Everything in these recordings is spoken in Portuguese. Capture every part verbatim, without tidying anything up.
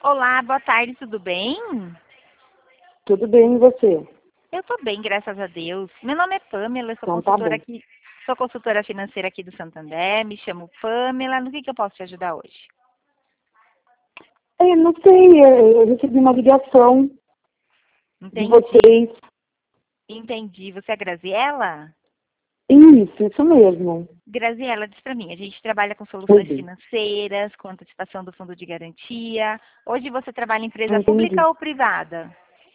Olá, boa tarde, tudo bem? Tudo bem, e você? Eu tô bem, graças a Deus. Meu nome é Pamela, eu sou Então tá consultora bom. aqui, sou consultora financeira aqui do Santander, me chamo Pamela, no que que eu posso te ajudar hoje? É, não sei, é, eu recebi uma ligação de Entendi, vocês. entendi. Você é Graziela? Isso, isso mesmo. Graziela, diz pra mim, a gente trabalha com Foi soluções bem. financeiras, com antecipação do fundo de garantia. Hoje você trabalha em empresa Entendi. pública ou privada?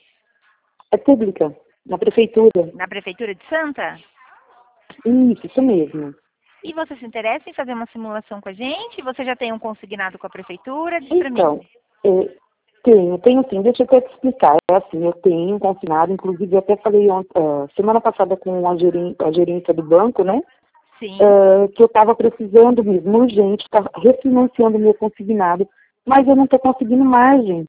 É pública, na prefeitura. Na Prefeitura de Santa? Isso, isso mesmo. E você se interessa em fazer uma simulação com a gente? Você já tem um consignado com a Prefeitura? Diz pra mim. Então, é, tenho, tenho sim, deixa eu até te explicar. É assim, eu tenho um consignado, inclusive eu até falei ont- ah, semana passada com a gerente, a gerência do banco, né? Sim. ah, que eu estava precisando mesmo, urgente, estava refinanciando meu consignado, mas eu não estou conseguindo margem,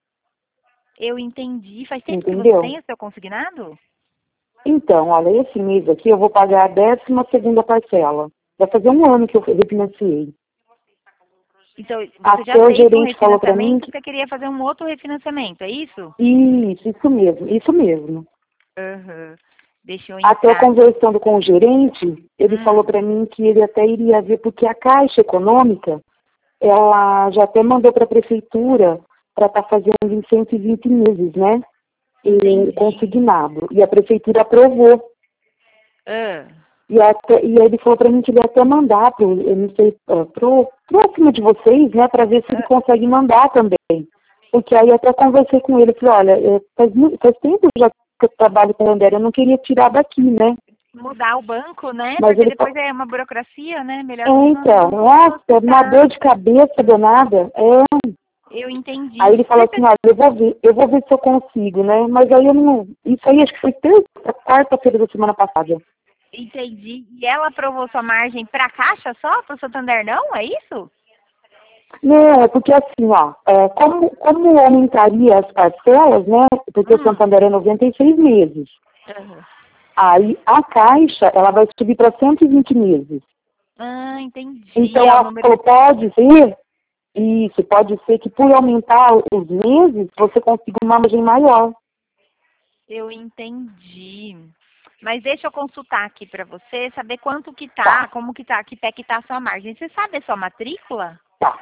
Eu entendi. Faz tempo que você entendeu? tem o seu consignado? Então, olha, esse mês aqui eu vou pagar a décima segunda parcela. Vai fazer um ano que eu refinanciei. Então, você já Até o fez um gerente falou para mim refinanciamento, que... você queria fazer um outro refinanciamento, é isso? Isso, isso mesmo, isso mesmo. Aham. Deixa eu Até eu entrar. conversando com o gerente, ele falou Hum, para mim que ele até iria ver, porque a Caixa Econômica, ela já até mandou para a prefeitura para estar fazendo em cento e vinte meses, né? O entendi. consignado. E a prefeitura aprovou. Ah, E, até, e aí ele falou para mim que ele ia até mandar pro, eu não sei, uh, pro próximo de vocês, né, para ver se ele ah, consegue mandar também. Porque aí eu até conversei com ele, falei, olha, é, faz, mu- faz tempo já que eu trabalho com o André, eu não queria tirar daqui, né? mudar o banco, né? Mas Porque ele depois falou, é uma burocracia, né? Melhor é, você não, então, não nossa, uma solicitar. dor de cabeça danada. É. Eu entendi. Aí ele falou Deixa assim, eu- olha, eu vou ver, eu vou ver se eu consigo, né? Mas aí eu não. Isso aí acho que foi terça, quarta-feira da semana passada. Entendi. E ela aprovou sua margem para Caixa só? Para o Santander não? É isso? Não, é porque assim, ó, é, como, como aumentaria as parcelas, né? Porque o Hum. Santander é noventa e seis meses. Aham. Aí a Caixa, ela vai subir para cento e vinte meses. Ah, entendi. Então É o ela número. falou, pode ser, isso, pode ser que por aumentar os meses, você consiga uma margem maior. Eu entendi. Mas deixa eu consultar aqui para você, saber quanto que tá, Tá, como que tá, que pé que tá a sua margem. Você sabe a sua matrícula? tá.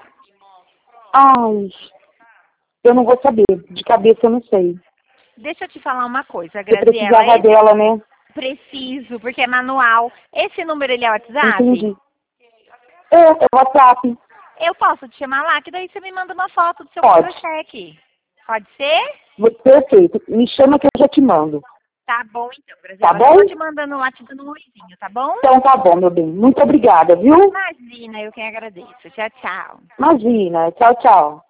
Ai, eu não vou saber, de cabeça eu não sei. Deixa eu te falar uma coisa, Eu Graziela. precisava Esse dela, né? preciso, porque é manual. Esse número ele é WhatsApp? Entendi. É, é WhatsApp. Eu posso te chamar lá, que daí você me manda uma foto do seu Pode. contra-cheque. Pode ser? Perfeito. Me chama que eu já te mando. Tá bom então, Tá Graziela. Já vou bom? te mandando lá, te dando um oizinho, tá bom? Então tá bom, meu bem. Muito obrigada, viu? Imagina, eu quem agradeço. Tchau, tchau. Imagina. Tchau, tchau.